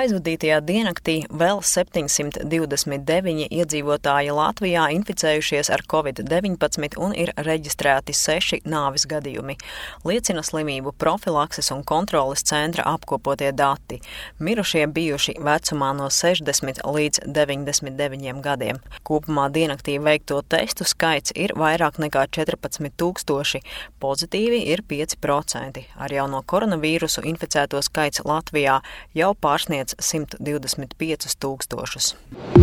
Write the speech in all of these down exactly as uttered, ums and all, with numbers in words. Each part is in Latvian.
Aizvadītajā diennaktī vēl septiņsimt divdesmit deviņi iedzīvotāji Latvijā inficējušies ar covid deviņpadsmit un ir reģistrēti seši nāves gadījumi, liecina slimību profilakses un kontroles centra apkopotie dati. Mirušie bijuši vecumā no sešdesmit līdz deviņdesmit deviņiem gadiem. Kopumā diennaktī veikto testu skaits ir vairāk nekā četrpadsmit tūkstoši, pozitīvi ir pieci procenti. Ar jauno koronavīrusu inficēto skaits Latvijā jau pārsniedz simt divdesmit piecus tūkstošus.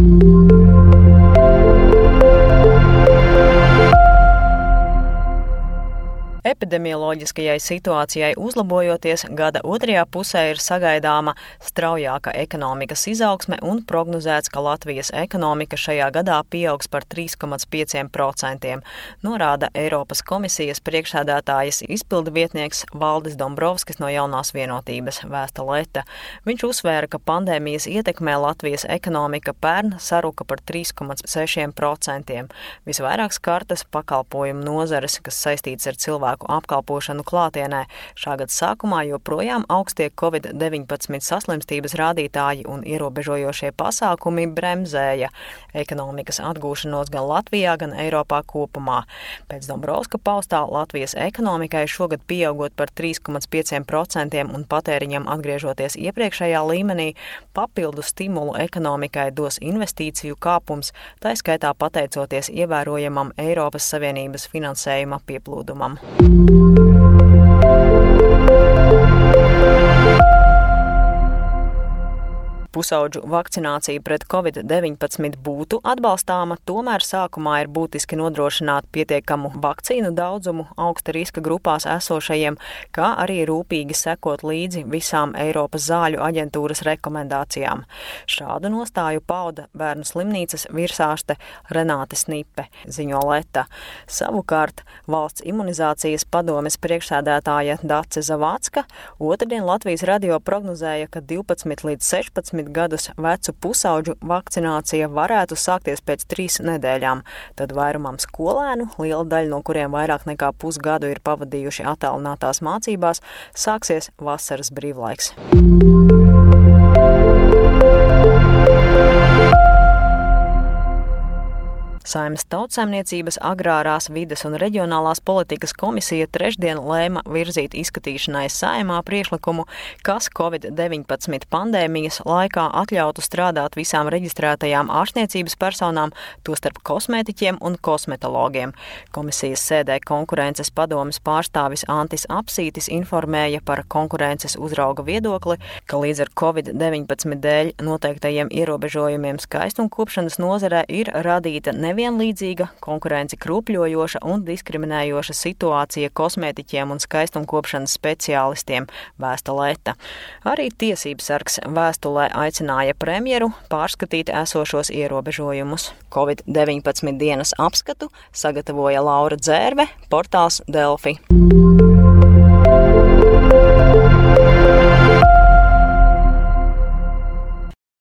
Epidemioloģiskajai situācijai uzlabojoties, gada otrajā pusē ir sagaidāma straujāka ekonomikas izaugsme un prognozēts, ka Latvijas ekonomika šajā gadā pieaugs par trīs komats pieci procenti, norāda Eiropas komisijas priekšsēdētājas izpildu vietnieks Valdis Dombrovskis no Jaunās vienotības, vēsta Leta. Viņš uzsvēra, ka pandēmijas ietekmē Latvijas ekonomika pērn saruka par trīs komats seši procenti. Visvairāk skartas pakalpojumu nozares, kas saistīts ar cilvēku apkalpošanu klātienē. Šā gada sākumā joprojām augstie covid deviņpadsmit saslimstības rādītāji un ierobežojošie pasākumi bremzēja ekonomikas atgūšanos gan Latvijā, gan Eiropā kopumā. Pēc Dombrovska paustā Latvijas ekonomikai šogad pieaugot par trīs komats pieci procenti un patēriņam atgriežoties iepriekšējā līmenī, papildu stimulu ekonomikai dos investīciju kāpums, tā skaitā pateicoties ievērojamam Eiropas Savienības finansējuma pieplūdumam. Pusaudžu vakcinācija pret covid deviņpadsmit būtu atbalstāma, tomēr sākumā ir būtiski nodrošināt pietiekamu vakcīnu daudzumu augsta riska grupās esošajiem, kā arī rūpīgi sekot līdzi visām Eiropas zāļu aģentūras rekomendācijām. Šādu nostāju pauda Bērnu slimnīcas virsārste Renāte Snipe, ziņo Leta. Savukārt valsts imunizācijas padomes priekšsēdētāja Dace Zavacka otrdien Latvijas radio prognozēja, ka divpadsmit līdz sešpadsmit gadus vecu pusauģu vakcinācija varētu sākties pēc trīs nedēļām. Tad vairumam skolēnu, liela daļa no kuriem vairāk nekā pusgadu ir pavadījuši attālinātās mācībās, sāksies vasaras brīvlaiks. Saeimas Tautsaimniecības, Agrārās, vides un reģionālās politikas komisija trešdien lēma virzīt izskatīšanai Saeimā priekšlikumu, kas covid deviņpadsmit pandēmijas laikā atļautu strādāt visām reģistrētajām ārstniecības personām, tostarp kosmētiķiem un kosmetologiem. Komisijas sēdē konkurences padomes pārstāvis Antis Apsītis informēja par konkurences uzrauga viedokli, ka līdz ar covid deviņpadsmit dēļ noteiktajiem ierobežojumiem skaistumkopšanas nozarē ir radīta nevienlīdzīga vienlīdzīga, konkurenci krūpļojoša un diskriminējoša situācija kosmētiķiem un skaistumkopšanas speciālistiem, vēsta Leta. Arī tiesības sargs vēstulē aicināja premjeru pārskatīt esošos ierobežojumus. covid deviņpadsmit dienas apskatu sagatavoja Laura Dzērve, portāls Delfi.